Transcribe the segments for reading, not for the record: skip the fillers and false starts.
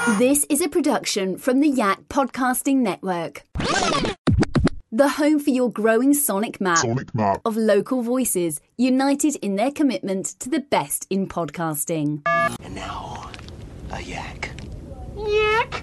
This is a production from the Yak Podcasting Network. The home for your growing sonic map of local voices united in their commitment to the best in podcasting. And now, a yak. Yak.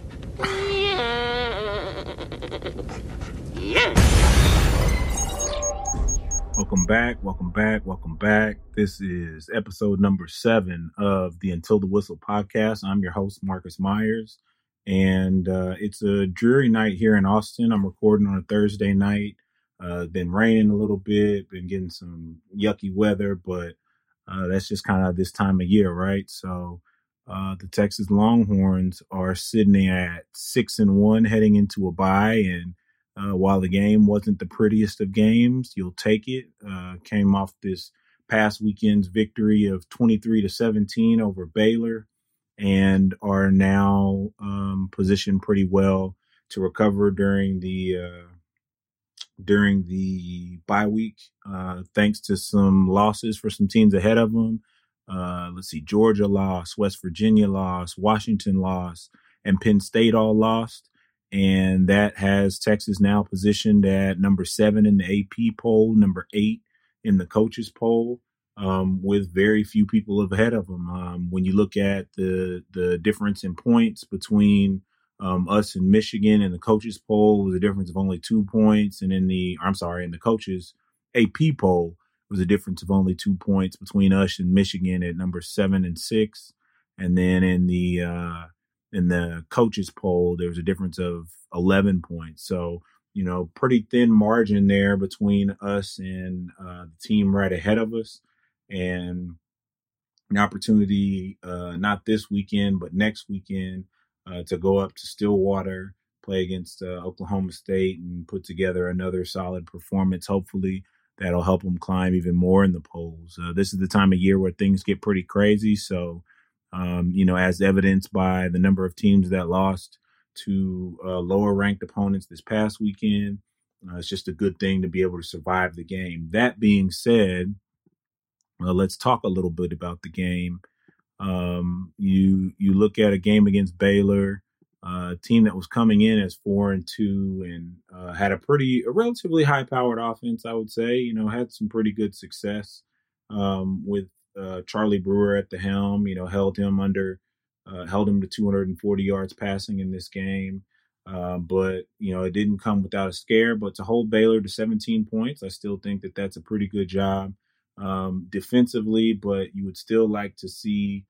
Welcome back. This is episode number 7 of the Until the Whistle podcast. I'm your host, Marcus Myers, and it's a dreary night here in Austin. I'm recording on a Thursday night. Been raining a little bit, been getting some yucky weather, but that's just kind of this time of year, right? So the Texas Longhorns are sitting at 6-1 heading into a bye, and while the game wasn't the prettiest of games, you'll take it. Came off this past weekend's victory of 23-17 over Baylor, and are now positioned pretty well to recover during the bye week, thanks to some losses for some teams ahead of them. Let's see, Georgia lost, West Virginia lost, Washington lost, and Penn State all lost. And that has Texas now positioned at number 7 in the AP poll, number 8 in the coaches poll, with very few people ahead of them. When you look at the difference in points between us and Michigan in the coaches poll, was a difference of only 2 points. And in the coaches AP poll was a difference of only 2 points between us and Michigan at number 7 and 6. And then in the coaches poll, there was a difference of 11 points. So, pretty thin margin there between us and the team right ahead of us. And an opportunity, not this weekend, but next weekend, to go up to Stillwater, play against Oklahoma State, and put together another solid performance. Hopefully that'll help them climb even more in the polls. This is the time of year where things get pretty crazy. So, as evidenced by the number of teams that lost to lower ranked opponents this past weekend, it's just a good thing to be able to survive the game. That being said, let's talk a little bit about the game. You look at a game against Baylor, a team that was coming in as 4-2 and had a relatively high powered offense, I would say. Had some pretty good success with Charlie Brewer at the helm. Held him to 240 yards passing in this game. But it didn't come without a scare. But to hold Baylor to 17 points, I still think that that's a pretty good job defensively. But you would still like to see,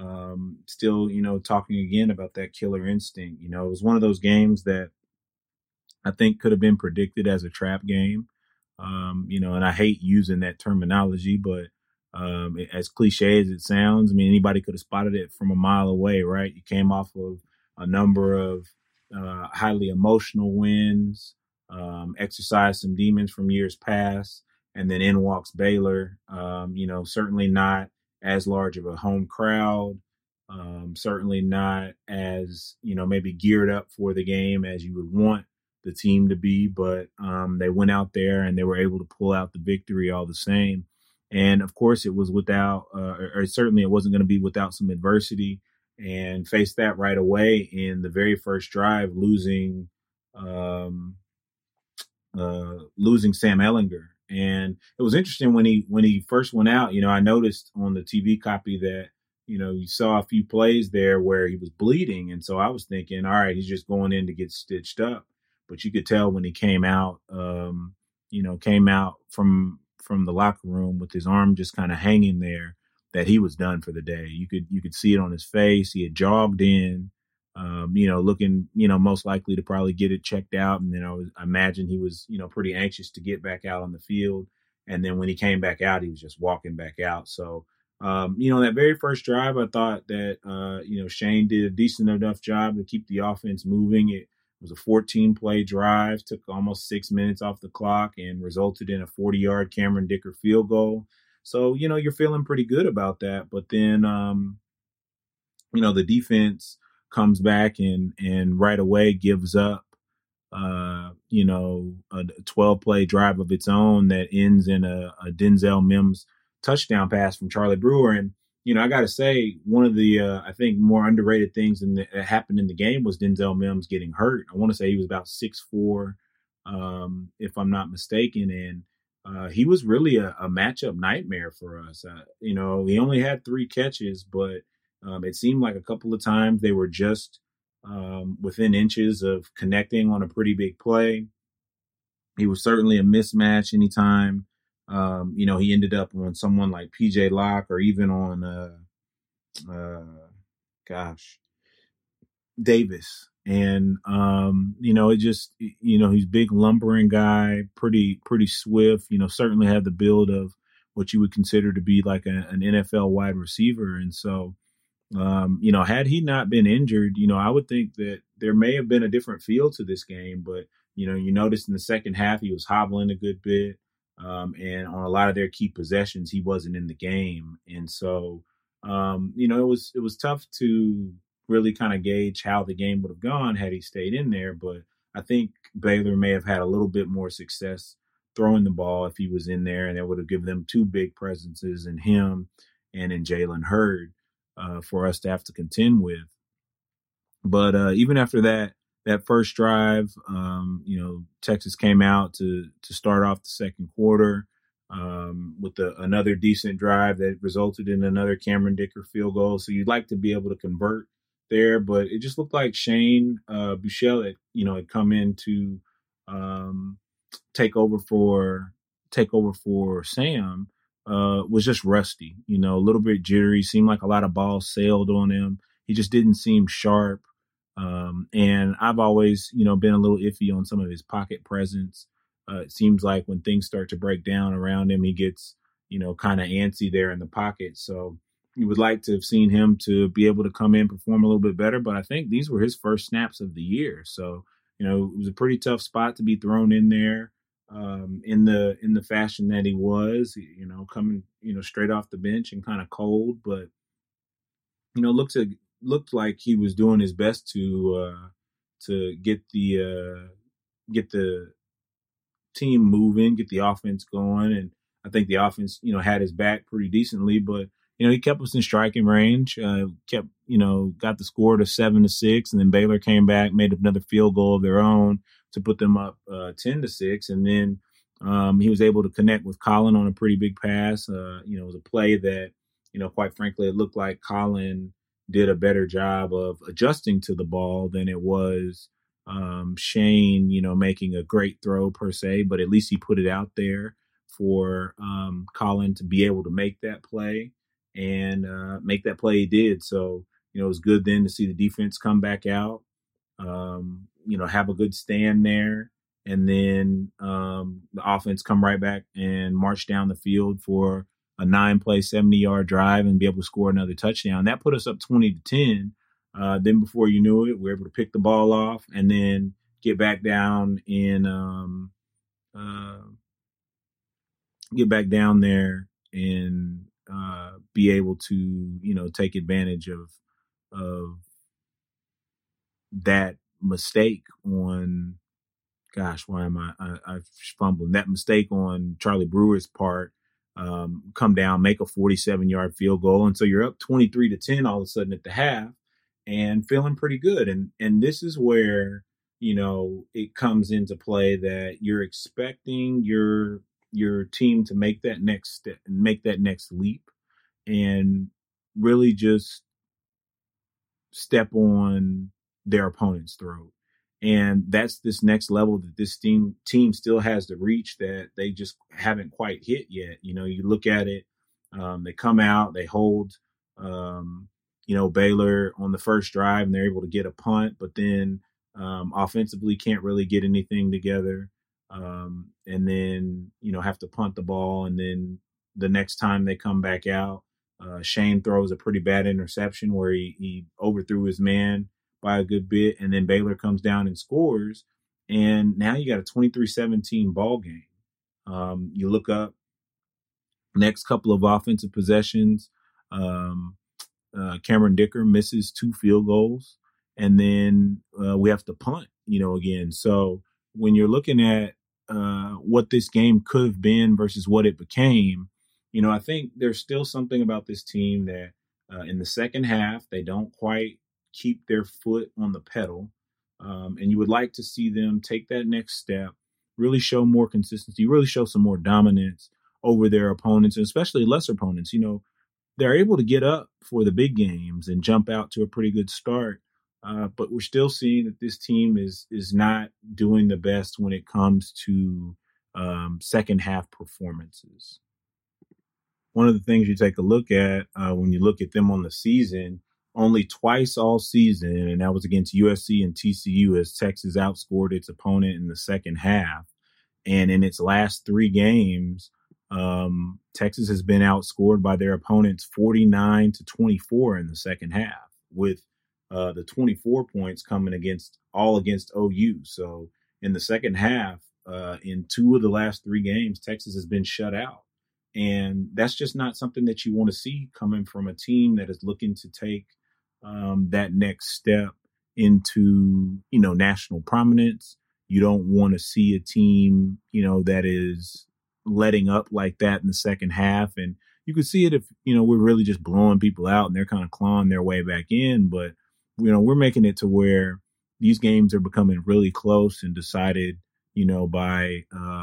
talking again about that killer instinct. It was one of those games that I think could have been predicted as a trap game. And I hate using that terminology, but as cliche as it sounds, anybody could have spotted it from a mile away, right? You came off of a number of highly emotional wins, exercised some demons from years past, and then in walks Baylor. Certainly not as large of a home crowd, certainly not as, maybe geared up for the game as you would want the team to be, but they went out there and they were able to pull out the victory all the same. And of course, it was without, or certainly it wasn't going to be without some adversity, and faced that right away in the very first drive, losing Sam Ehlinger. And it was interesting when he first went out. I noticed on the TV copy that you saw a few plays there where he was bleeding, and so I was thinking, all right, he's just going in to get stitched up. But you could tell when he came out, from the locker room with his arm just kind of hanging there, that he was done for the day. You could see it on his face. He had jogged in, looking, most likely to probably get it checked out. And then I imagine he was, pretty anxious to get back out on the field. And then when he came back out, he was just walking back out. So, that very first drive, I thought that, Shane did a decent enough job to keep the offense moving. It was a 14-play drive, took almost 6 minutes off the clock, and resulted in a 40-yard Cameron Dicker field goal. So, you're feeling pretty good about that. But then, the defense comes back and right away gives up, a 12-play drive of its own that ends in a Denzel Mims touchdown pass from Charlie Brewer. And I got to say, one of the, I think, more underrated things that happened in the game was Denzel Mims getting hurt. I want to say he was about 6'4", if I'm not mistaken. And he was really a matchup nightmare for us. He only had 3 catches, but it seemed like a couple of times they were just within inches of connecting on a pretty big play. He was certainly a mismatch anytime. He ended up on someone like PJ Locke or even on, Davis. And, it just, he's a big lumbering guy, pretty swift, certainly had the build of what you would consider to be like an NFL wide receiver. And so, had he not been injured, I would think that there may have been a different feel to this game. But, you noticed in the second half, he was hobbling a good bit. And on a lot of their key possessions, he wasn't in the game. And so, it was tough to really kind of gauge how the game would have gone had he stayed in there. But I think Baylor may have had a little bit more success throwing the ball if he was in there, and that would have given them 2 big presences in him and in Jalen Hurd for us to have to contend with. But even after that first drive, Texas came out to start off the second quarter with another decent drive that resulted in another Cameron Dicker field goal. So you'd like to be able to convert there, but it just looked like Shane Buechele had come in to take over for Sam. Was just rusty, a little bit jittery. Seemed like a lot of balls sailed on him. He just didn't seem sharp. And I've always, been a little iffy on some of his pocket presence. It seems like when things start to break down around him, he gets, kind of antsy there in the pocket. So you would like to have seen him to be able to come in, perform a little bit better. But I think these were his first snaps of the year. So, it was a pretty tough spot to be thrown in there in the fashion that he was, coming, straight off the bench and kind of cold. But, looked like he was doing his best to get the team moving, get the offense going. And I think the offense, had his back pretty decently, but, he kept us in striking range, got the score to 7-6, and then Baylor came back, made another field goal of their own to put them up 10-6. And then he was able to connect with Colin on a pretty big pass. It was a play that, quite frankly, it looked like Colin did a better job of adjusting to the ball than it was Shane, making a great throw per se, but at least he put it out there for Colin to be able to make that play and make that play he did. So, it was good then to see the defense come back out, have a good stand there, and then the offense come right back and march down the field for a 9-play, 70-yard drive and be able to score another touchdown. That put us up 20-10. Then before you knew it, we were able to pick the ball off and then get back down there and be able to, take advantage of that mistake on, why am I fumbling? That mistake on Charlie Brewer's part, come down, make a 47-yard field goal. And so you're up 23-10 all of a sudden at the half and feeling pretty good. And this is where, it comes into play that you're expecting your team to make that next step and make that next leap and really just step on their opponent's throat. And that's this next level that this team still has to reach that they just haven't quite hit yet. You look at it, they come out, they hold, Baylor on the first drive and they're able to get a punt, but then offensively can't really get anything together. And then, have to punt the ball. And then the next time they come back out, Shane throws a pretty bad interception where he overthrew his man by a good bit, and then Baylor comes down and scores, and now you got a 23-17 ball game. You look up next couple of offensive possessions, Cameron Dicker misses 2 field goals, and then we have to punt, again. So when you're looking at what this game could have been versus what it became, I think there's still something about this team that in the second half, they don't quite keep their foot on the pedal. And you would like to see them take that next step, really show more consistency, really show some more dominance over their opponents, and especially lesser opponents. They're able to get up for the big games and jump out to a pretty good start. But we're still seeing that this team is not doing the best when it comes to second half performances. One of the things you take a look at when you look at them on the season, only twice all season, and that was against USC and TCU, as Texas outscored its opponent in the second half. And in its last 3 games, Texas has been outscored by their opponents 49-24 in the second half, with the 24 points coming against OU. So in the second half, in 2 of the last 3 games, Texas has been shut out. And that's just not something that you want to see coming from a team that is looking to take that next step into, national prominence. You don't want to see a team, that is letting up like that in the second half. And you could see it if, we're really just blowing people out and they're kind of clawing their way back in. But, we're making it to where these games are becoming really close and decided, by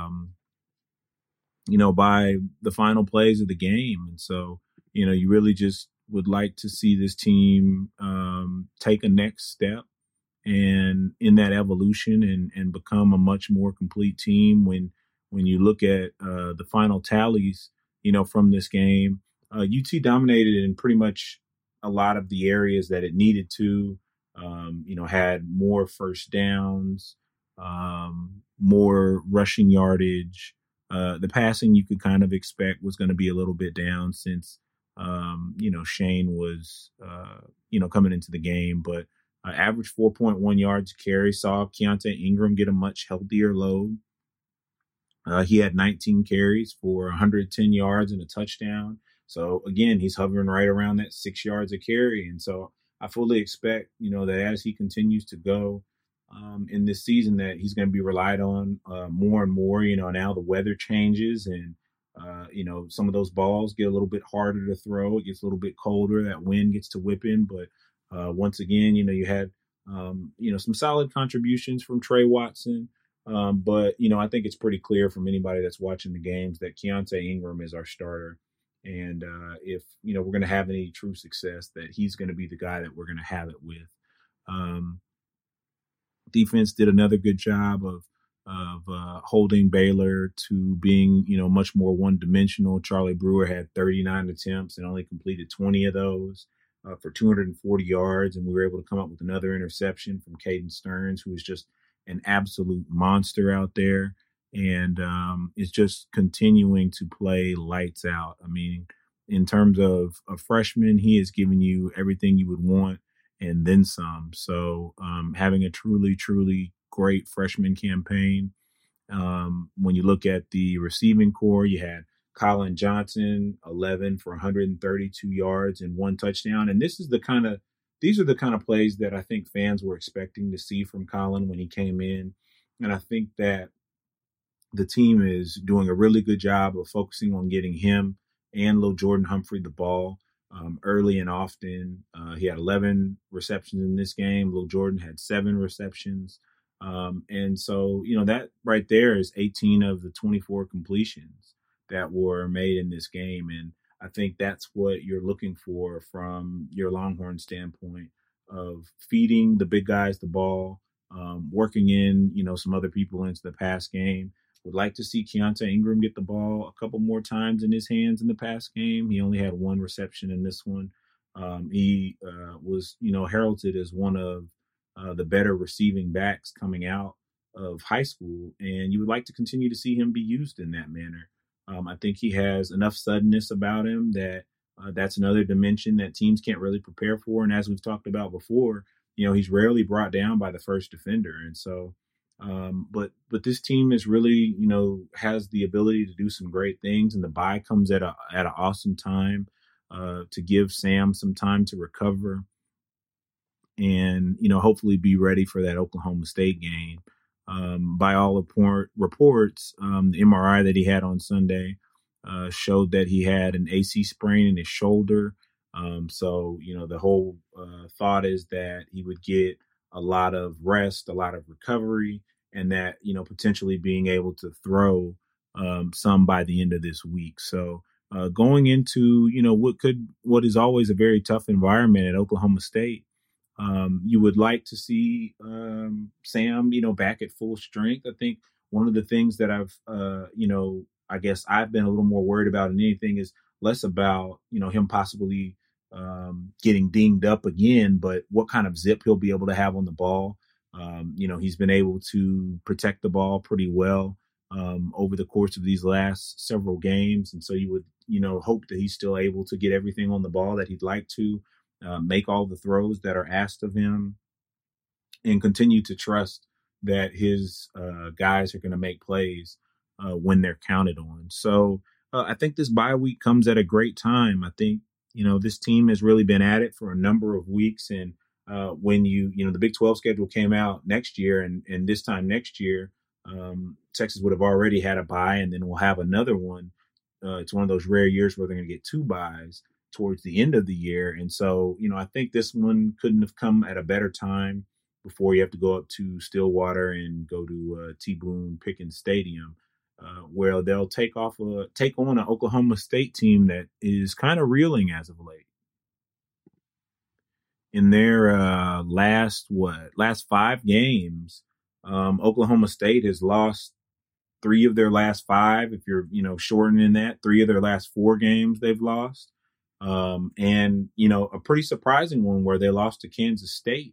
the final plays of the game. And so, you really just would like to see this team take a next step and in that evolution and become a much more complete team. When you look at the final tallies, from this game, UT dominated in pretty much a lot of the areas that it needed to, had more first downs, more rushing yardage. The passing you could kind of expect was going to be a little bit down since, Shane was, coming into the game, but average 4.1 yards a carry, saw Keontae Ingram get a much healthier load. He had 19 carries for 110 yards and a touchdown. So again, he's hovering right around that 6 yards a carry. And so I fully expect, that as he continues to go in this season, that he's going to be relied on more and more. Now the weather changes and, some of those balls get a little bit harder to throw. It gets a little bit colder. That wind gets to whipping. But once again, you had, some solid contributions from Trey Watson. But, I think it's pretty clear from anybody that's watching the games that Keontae Ingram is our starter. And if, we're going to have any true success, that he's going to be the guy that we're going to have it with. Defense did another good job of holding Baylor to being, much more one-dimensional. Charlie Brewer had 39 attempts and only completed 20 of those for 240 yards. And we were able to come up with another interception from Caden Stearns, who is just an absolute monster out there. And is just continuing to play lights out. I mean, in terms of a freshman, he has given you everything you would want and then some. So having a truly, truly great freshman campaign. When you look at the receiving core, you had Colin Johnson, 11 for 132 yards and 1 touchdown. And these are the kind of plays that I think fans were expecting to see from Colin when he came in. And I think that the team is doing a really good job of focusing on getting him and Lil Jordan Humphrey the ball early and often. He had 11 receptions in this game. Lil Jordan had 7 receptions. And so, that right there is 18 of the 24 completions that were made in this game. And I think that's what you're looking for from your Longhorn standpoint of feeding the big guys the ball, working in, some other people into the pass game. Would like to see Keontae Ingram get the ball a couple more times in his hands in the pass game. He only had 1 reception in this one. He was, heralded as one of the better receiving backs coming out of high school, and you would like to continue to see him be used in that manner. I think he has enough suddenness about him that that's another dimension that teams can't really prepare for. And as we've talked about before, he's rarely brought down by the first defender. And so, but this team is really, has the ability to do some great things, and the bye comes at an awesome time to give Sam some time to recover and, hopefully be ready for that Oklahoma State game. By all reports, the MRI that he had on Sunday showed that he had an AC sprain in his shoulder. So, the whole thought is that he would get a lot of rest, a lot of recovery, and that, potentially being able to throw some by the end of this week. So going into, what is always a very tough environment at Oklahoma State, you would like to see Sam, back at full strength. I think one of the things that I guess I've been a little more worried about than anything is less about, him possibly getting dinged up again, but what kind of zip he'll be able to have on the ball. He's been able to protect the ball pretty well over the course of these last several games. And so you would, hope that he's still able to get everything on the ball that he'd like to, make all the throws that are asked of him, and continue to trust that his guys are going to make plays when they're counted on. So I think this bye week comes at a great time. I think, this team has really been at it for a number of weeks. And when the Big 12 schedule came out next year, and this time next year, Texas would have already had a bye, and then we'll have another one. It's one of those rare years where they're going to get two byes towards the end of the year. And so, I think this one couldn't have come at a better time before you have to go up to Stillwater and go to T. Boone Pickens Stadium, where they'll take on an Oklahoma State team that is kind of reeling as of late. In their last 5 games, Oklahoma State has lost 3 of their last 5. If you're, shortening that, 3 of their last 4 games they've lost. And, a pretty surprising one where they lost to Kansas State,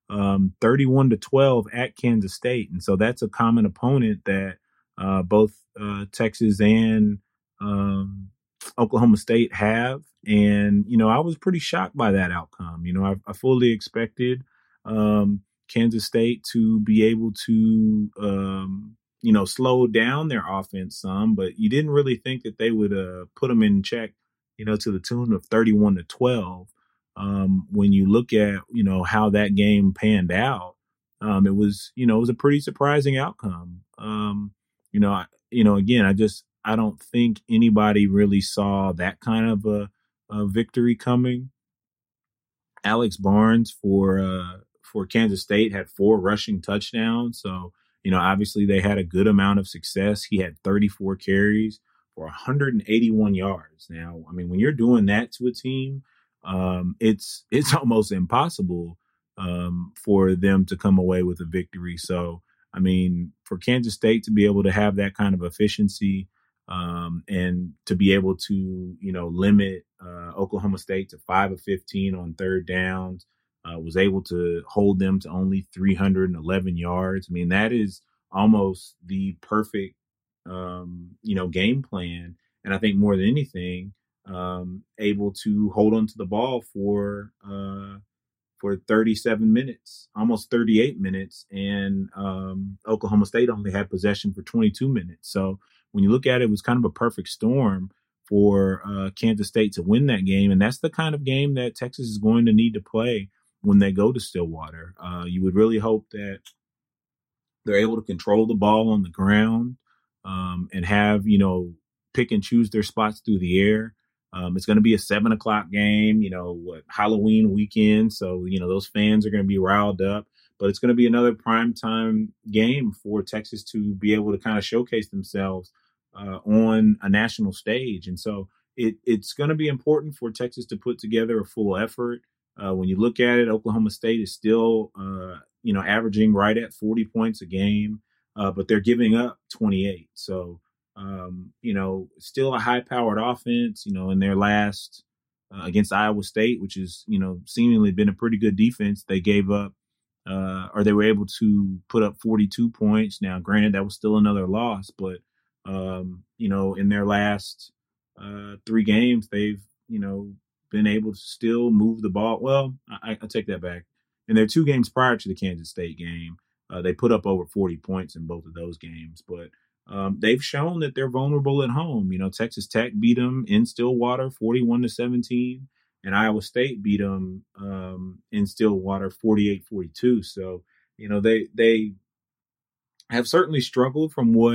31-12 at Kansas State. And so that's a common opponent that both Texas and Oklahoma State have. And, I was pretty shocked by that outcome. I fully expected Kansas State to be able to, slow down their offense some, but you didn't really think that they would put them in check, to the tune of 31-12. When you look at, how that game panned out, it was a pretty surprising outcome. Again, I don't think anybody really saw that kind of a victory coming. Alex Barnes for Kansas State had 4 rushing touchdowns. So, obviously they had a good amount of success. He had 34 carries for 181 yards. Now, I mean, when you're doing that to a team, it's almost impossible for them to come away with a victory. So, I mean, for Kansas State to be able to have that kind of efficiency and to be able to, limit Oklahoma State to 5 of 15 on third downs, was able to hold them to only 311 yards. I mean, that is almost the perfect, game plan. And I think more than anything, able to hold on to the ball for 37 minutes, almost 38 minutes. And Oklahoma State only had possession for 22 minutes. So when you look at it, it was kind of a perfect storm for Kansas State to win that game. And that's the kind of game that Texas is going to need to play when they go to Stillwater. You would really hope that they're able to control the ball on the ground and have, pick and choose their spots through the air. It's going to be a 7:00 game, Halloween weekend. So, those fans are going to be riled up, but it's going to be another primetime game for Texas to be able to kind of showcase themselves on a national stage. And so it's going to be important for Texas to put together a full effort. When you look at it, Oklahoma State is still, averaging right at 40 points a game, but they're giving up 28. So, still a high-powered offense, in their last against Iowa State, which is, seemingly been a pretty good defense. They gave up or they were able to put up 42 points. Now, granted, that was still another loss, but, in their last 3 games, they've, been able to still move the ball. Well, I take that back. In their 2 games prior to the Kansas State game, they put up over 40 points in both of those games. But they've shown that they're vulnerable at home. Texas Tech beat them in Stillwater 41-17, and Iowa State beat them in Stillwater 48-42. So, they have certainly struggled from what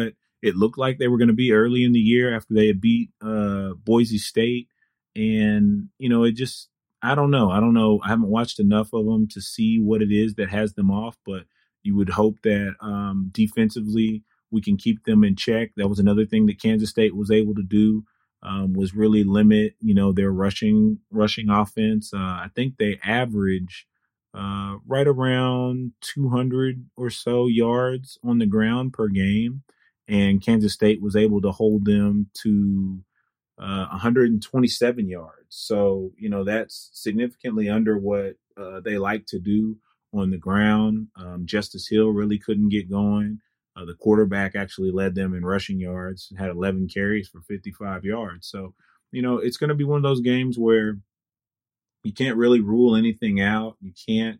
it looked like they were going to be early in the year after they had beat Boise State. And, it just, I don't know. I haven't watched enough of them to see what it is that has them off, but you would hope that defensively we can keep them in check. That was another thing that Kansas State was able to do, was really limit, their rushing offense. I think they average right around 200 or so yards on the ground per game. And Kansas State was able to hold them to 127 yards. So, that's significantly under what they like to do on the ground. Justice Hill really couldn't get going. The quarterback actually led them in rushing yards, had 11 carries for 55 yards. So, it's going to be one of those games where you can't really rule anything out. You can't,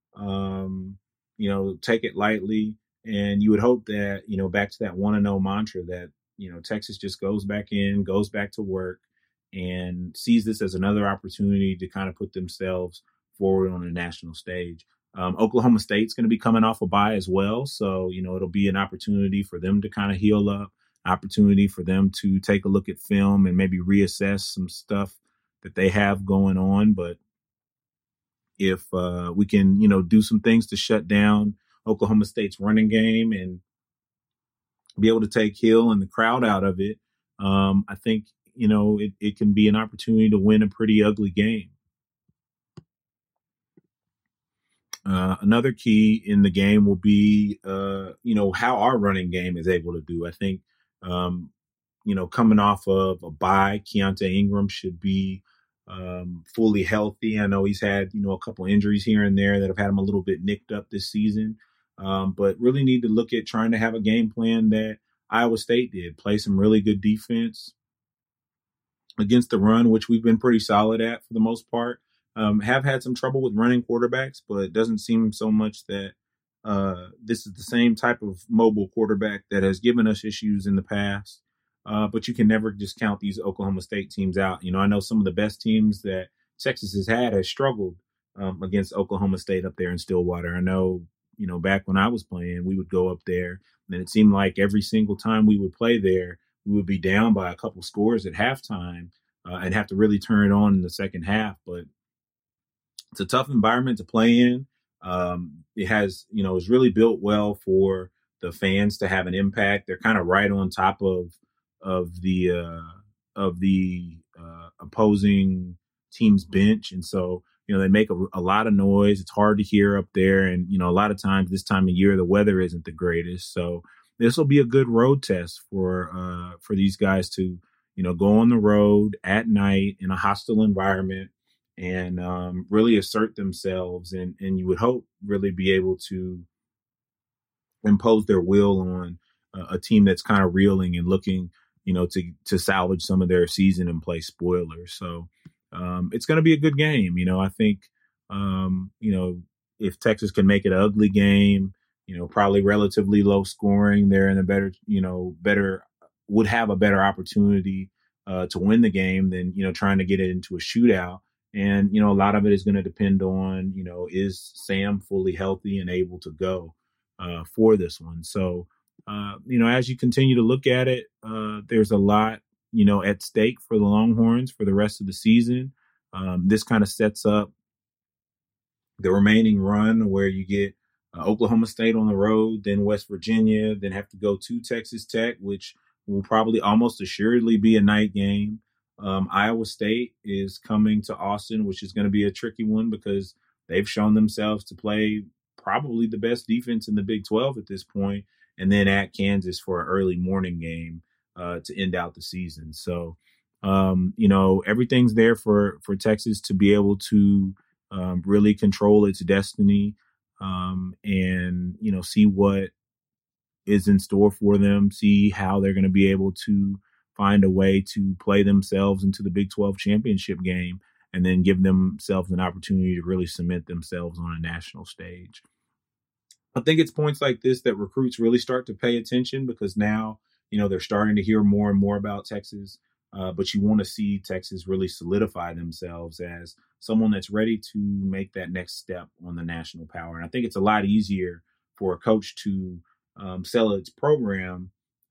take it lightly. And you would hope that, back to that 1-0 mantra that, Texas just goes back to work and sees this as another opportunity to kind of put themselves forward on a national stage. Oklahoma State's going to be coming off a bye as well. So, it'll be an opportunity for them to kind of heal up, opportunity for them to take a look at film and maybe reassess some stuff that they have going on. But if we can, do some things to shut down Oklahoma State's running game and be able to take Hill and the crowd out of it, I think, it can be an opportunity to win a pretty ugly game. Another key in the game will be, how our running game is able to do. I think, coming off of a bye, Keontae Ingram should be fully healthy. I know he's had, a couple injuries here and there that have had him a little bit nicked up this season. But really need to look at trying to have a game plan that Iowa State did, play some really good defense against the run, which we've been pretty solid at for the most part. Have had some trouble with running quarterbacks, but it doesn't seem so much that this is the same type of mobile quarterback that has given us issues in the past. But you can never discount these Oklahoma State teams out. I know some of the best teams that Texas has struggled against Oklahoma State up there in Stillwater. I know, back when I was playing, we would go up there, and it seemed like every single time we would play there, we would be down by a couple scores at halftime and have to really turn it on in the second half. But it's a tough environment to play in. It has, it's really built well for the fans to have an impact. They're kind of right on top of the opposing team's bench, and so they make a lot of noise. It's hard to hear up there, and a lot of times this time of year the weather isn't the greatest. So this will be a good road test for these guys to go on the road at night in a hostile environment and really assert themselves, and you would hope really be able to impose their will on a team that's kind of reeling and looking to salvage some of their season and play spoilers. So it's going to be a good game. I think, if Texas can make it an ugly game, probably relatively low scoring, they're in a would have a better opportunity to win the game than, trying to get it into a shootout. And, a lot of it is going to depend on, is Sam fully healthy and able to go for this one? So, as you continue to look at it, there's a lot, at stake for the Longhorns for the rest of the season. This kind of sets up the remaining run where you get Oklahoma State on the road, then West Virginia, then have to go to Texas Tech, which will probably almost assuredly be a night game. Iowa State is coming to Austin, which is going to be a tricky one because they've shown themselves to play probably the best defense in the Big 12 at this point, and then at Kansas for an early morning game to end out the season. So, everything's there for Texas to be able to really control its destiny and, see what is in store for them, see how they're going to be able to find a way to play themselves into the Big 12 championship game and then give themselves an opportunity to really cement themselves on a national stage. I think it's points like this that recruits really start to pay attention because now, they're starting to hear more and more about Texas, but you want to see Texas really solidify themselves as someone that's ready to make that next step on the national power. And I think it's a lot easier for a coach to sell its program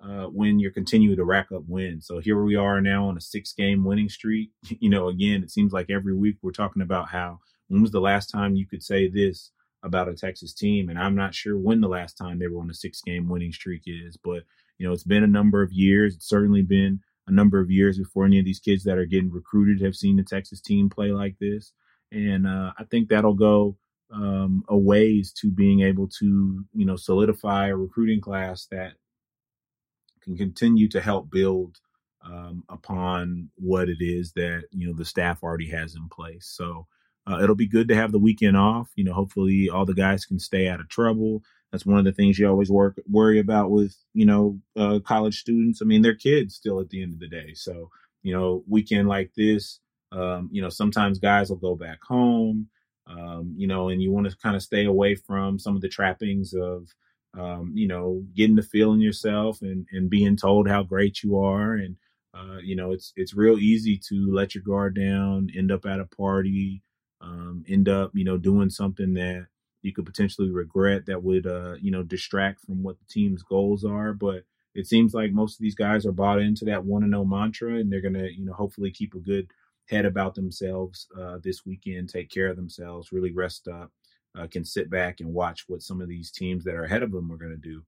when you're continuing to rack up wins. So here we are now on a 6-game winning streak. Again, it seems like every week we're talking about how, when was the last time you could say this about a Texas team? And I'm not sure when the last time they were on a 6-game winning streak is, but, it's been a number of years. It's certainly been a number of years before any of these kids that are getting recruited have seen the Texas team play like this. And I think that'll go a ways to being able to, solidify a recruiting class that can continue to help build upon what it is that, the staff already has in place. So it'll be good to have the weekend off. Hopefully all the guys can stay out of trouble. That's one of the things you always worry about with, college students. I mean, they're kids still at the end of the day. So, weekend like this, sometimes guys will go back home, and you want to kind of stay away from some of the trappings of, getting to feeling yourself and being told how great you are. And, it's real easy to let your guard down, end up at a party, end up, doing something that you could potentially regret that would, distract from what the team's goals are. But it seems like most of these guys are bought into that 1-0 mantra, and they're going to, hopefully keep a good head about themselves this weekend, take care of themselves, really rest up, can sit back and watch what some of these teams that are ahead of them are going to do.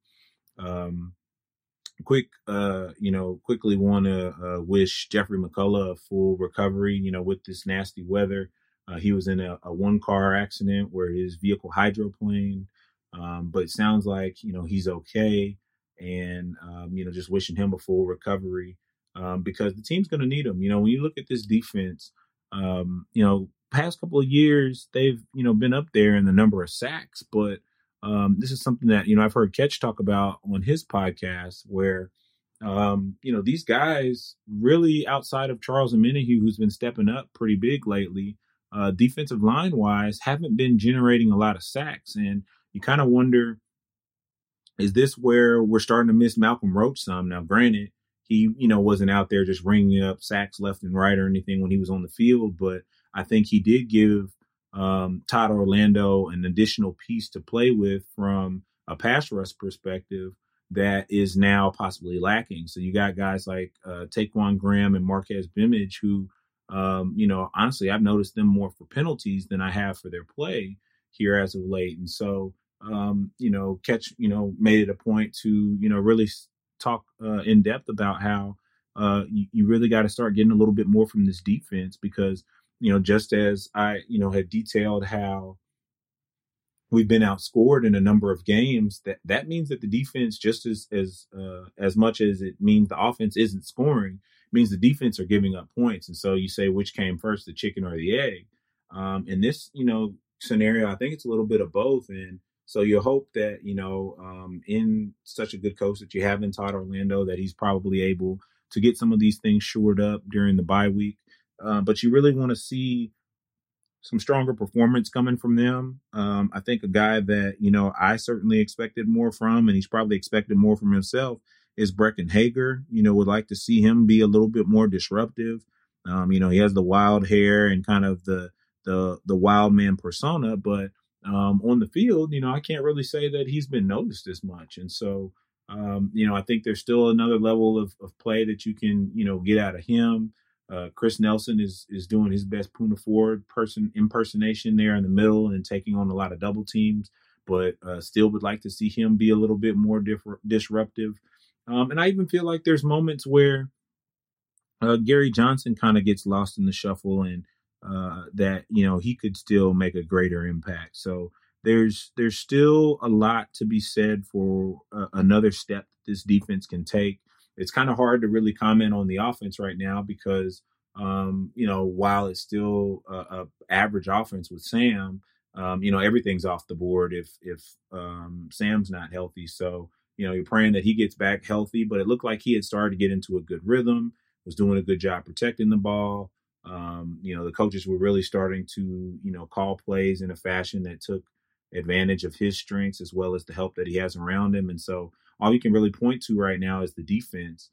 Quickly want to wish Jeffrey McCullough a full recovery, with this nasty weather. He was in a one-car accident where his vehicle hydroplaned, but it sounds like, he's okay. And, just wishing him a full recovery because the team's going to need him. When you look at this defense, past couple of years, they've, been up there in the number of sacks. But this is something that, I've heard Ketch talk about on his podcast where, these guys really, outside of Charles Omenihu, who's been stepping up pretty big lately, defensive line wise, haven't been generating a lot of sacks. And you kind of wonder, is this where we're starting to miss Malcolm Roach some? Now, granted, he, wasn't out there just ringing up sacks left and right or anything when he was on the field, but I think he did give Todd Orlando an additional piece to play with from a pass rush perspective that is now possibly lacking. So you got guys like Taquan Graham and Marquez Bimage who, honestly, I've noticed them more for penalties than I have for their play here as of late. And so, Ketch, made it a point to, really talk in depth about how you really got to start getting a little bit more from this defense because, just as I, had detailed how we've been outscored in a number of games, that means that the defense, just as much as it means the offense isn't scoring, means the defense are giving up points. And so you say, which came first, the chicken or the egg? In this, scenario, I think it's a little bit of both. And so you hope that, in such a good coach that you have in Todd Orlando, that he's probably able to get some of these things shored up during the bye week. But you really want to see some stronger performance coming from them. I think a guy that, I certainly expected more from, and he's probably expected more from himself, is Brecken Hager. Would like to see him be a little bit more disruptive. He has the wild hair and kind of the wild man persona, but on the field, I can't really say that he's been noticed as much. And so, I think there's still another level of play that you can, get out of him. Chris Nelson is doing his best Poona Ford impersonation there in the middle and taking on a lot of double teams, but still would like to see him be a little bit more disruptive. And I even feel like there's moments where Gary Johnson kind of gets lost in the shuffle and that, he could still make a greater impact. So there's still a lot to be said for another step that this defense can take. It's kind of hard to really comment on the offense right now because, while it's still a average offense with Sam, everything's off the board if Sam's not healthy. So, you're praying that he gets back healthy, but it looked like he had started to get into a good rhythm, was doing a good job protecting the ball. The coaches were really starting to, call plays in a fashion that took advantage of his strengths as well as the help that he has around him. And so all you can really point to right now is the defense.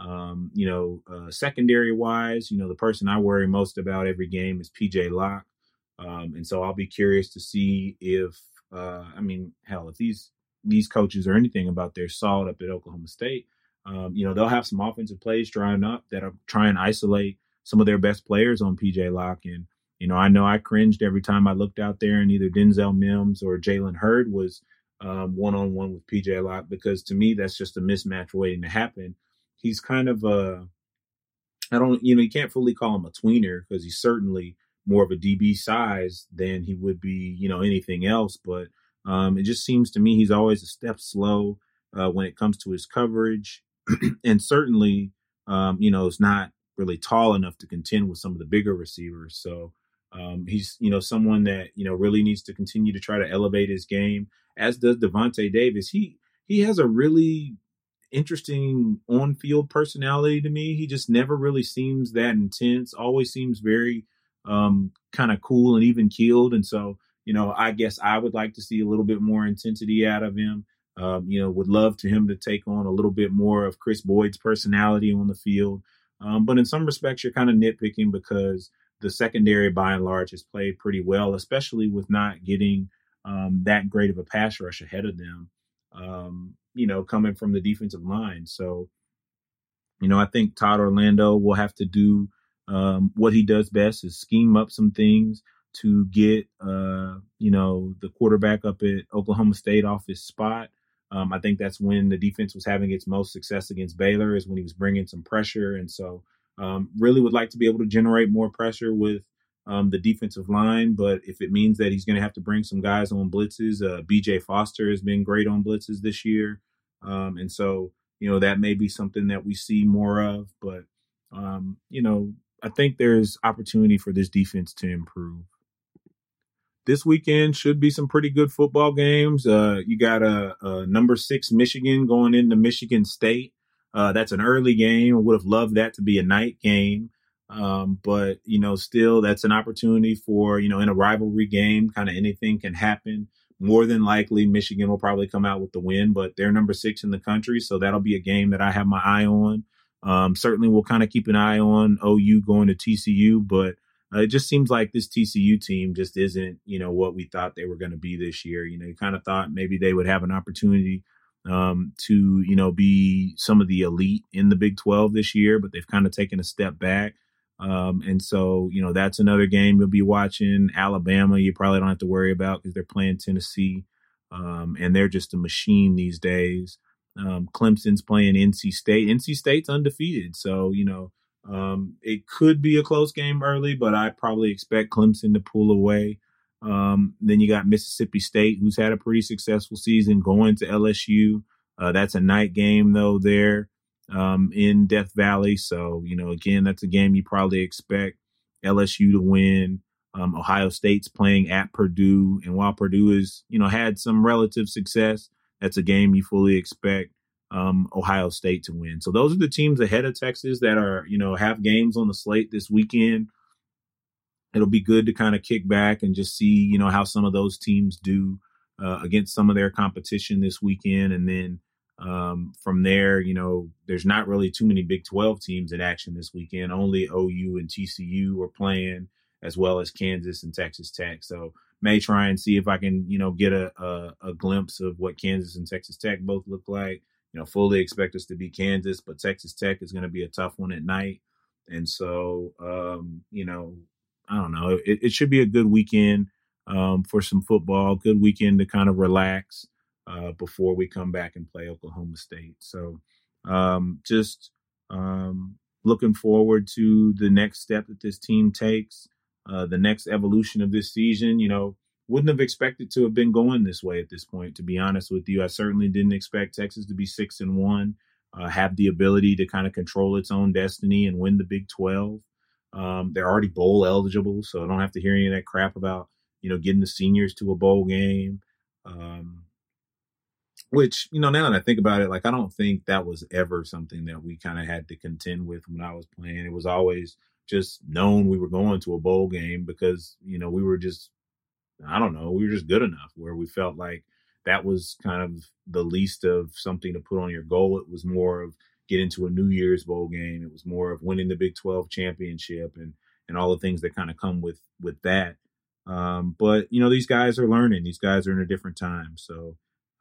Secondary wise, the person I worry most about every game is PJ Locke. And so I'll be curious to see if these coaches are anything about their salt up at Oklahoma State, They'll have some offensive plays drawing up that are trying to isolate some of their best players on PJ Locke. And, I know I cringed every time I looked out there and either Denzel Mims or Jalen Hurd was one-on-one with PJ Locke, because to me, that's just a mismatch waiting to happen. He's kind of you can't fully call him a tweener because he's certainly more of a DB size than he would be, anything else. But it just seems to me he's always a step slow when it comes to his coverage. And certainly, is not really tall enough to contend with some of the bigger receivers. So he's, someone that, really needs to continue to try to elevate his game, as does Devontae Davis. He has a really interesting on-field personality to me. He just never really seems that intense, always seems very kind of cool and even keeled. And so, I guess I would like to see a little bit more intensity out of him. Would love to him to take on a little bit more of Chris Boyd's personality on the field. But in some respects, you're kind of nitpicking because the secondary, by and large, has played pretty well, especially with not getting that great of a pass rush ahead of them, coming from the defensive line. So, I think Todd Orlando will have to do what he does best, is scheme up some things to get, the quarterback up at Oklahoma State off his spot. I think that's when the defense was having its most success against Baylor, is when he was bringing some pressure. And so really would like to be able to generate more pressure with the defensive line. But if it means that he's going to have to bring some guys on blitzes, BJ Foster has been great on blitzes this year. And so, that may be something that we see more of. But, I think there's opportunity for this defense to improve. This weekend should be some pretty good football games. You got a number 6 Michigan going into Michigan State. That's an early game. I would have loved that to be a night game. But, still that's an opportunity for, in a rivalry game, kind of anything can happen. More than likely, Michigan will probably come out with the win, but they're number 6 in the country. So that'll be a game that I have my eye on. Certainly we'll kind of keep an eye on OU going to TCU, but it just seems like this TCU team just isn't, what we thought they were going to be this year. You kind of thought maybe they would have an opportunity to, be some of the elite in the Big 12 this year, but they've kind of taken a step back. And so, that's another game you'll be watching. Alabama, you probably don't have to worry about because they're playing Tennessee, and they're just a machine these days. Clemson's playing NC State. NC State's undefeated. So, it could be a close game early, but I probably expect Clemson to pull away. Then you got Mississippi State, who's had a pretty successful season, going to LSU. That's a night game, though, there in Death Valley. So, again, that's a game you probably expect LSU to win. Ohio State's playing at Purdue. And while Purdue has, had some relative success, that's a game you fully expect Ohio State to win. So those are the teams ahead of Texas that are, have games on the slate this weekend. It'll be good to kind of kick back and just see, how some of those teams do against some of their competition this weekend. And then from there, there's not really too many Big 12 teams in action this weekend. Only OU and TCU are playing, as well as Kansas and Texas Tech. So may try and see if I can, get a glimpse of what Kansas and Texas Tech both look like. Fully expect us to beat Kansas, but Texas Tech is going to be a tough one at night. And so, I don't know. It should be a good weekend for some football, good weekend to kind of relax before we come back and play Oklahoma State. So just looking forward to the next step that this team takes, the next evolution of this season. Wouldn't have expected to have been going this way at this point, to be honest with you. I certainly didn't expect Texas to be 6-1, have the ability to kind of control its own destiny and win the Big 12. They're already bowl eligible, so I don't have to hear any of that crap about, getting the seniors to a bowl game. Which, now that I think about it, I don't think that was ever something that we kind of had to contend with when I was playing. It was always just known we were going to a bowl game because, we were just, we were just good enough where we felt like that was kind of the least of something to put on your goal. It was more of getting to a New Year's bowl game. It was more of winning the Big 12 championship and all the things that kind of come with that. But, these guys are learning. These guys are in a different time. So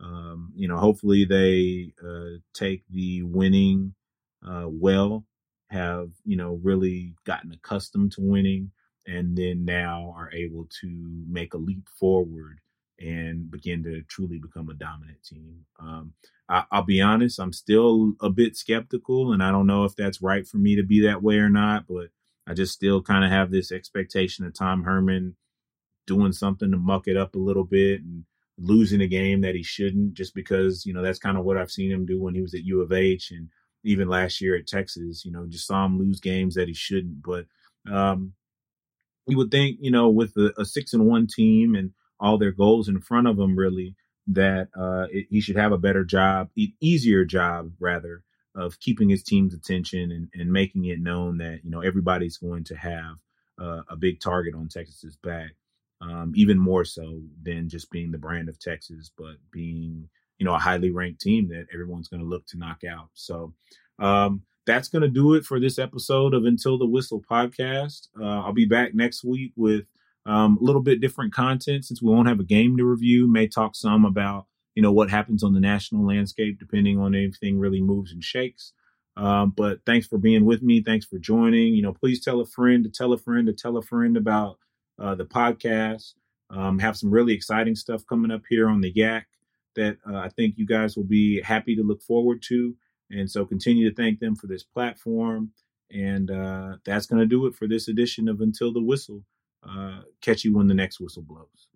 Hopefully they take the winning well, have, really gotten accustomed to winning, and then now are able to make a leap forward and begin to truly become a dominant team. I'll be honest, I'm still a bit skeptical, and I don't know if that's right for me to be that way or not, but I just still kind of have this expectation of Tom Herman doing something to muck it up a little bit and losing a game that he shouldn't, just because, that's kind of what I've seen him do when he was at U of H and even last year at Texas. Just saw him lose games that he shouldn't. But you would think, with a 6-1 team and all their goals in front of him, really, that he should have a better job, easier job rather, of keeping his team's attention and making it known that, everybody's going to have a big target on Texas's back. Even more so than just being the brand of Texas, but being, a highly ranked team that everyone's going to look to knock out. So that's going to do it for this episode of Until the Whistle podcast. I'll be back next week with a little bit different content, since we won't have a game to review. May talk some about, what happens on the national landscape, depending on if anything really moves and shakes. But thanks for being with me. Thanks for joining. Please tell a friend to tell a friend to tell a friend about the podcast. Have some really exciting stuff coming up here on the Yak that I think you guys will be happy to look forward to. And so continue to thank them for this platform. And that's going to do it for this edition of Until the Whistle. Catch you when the next whistle blows.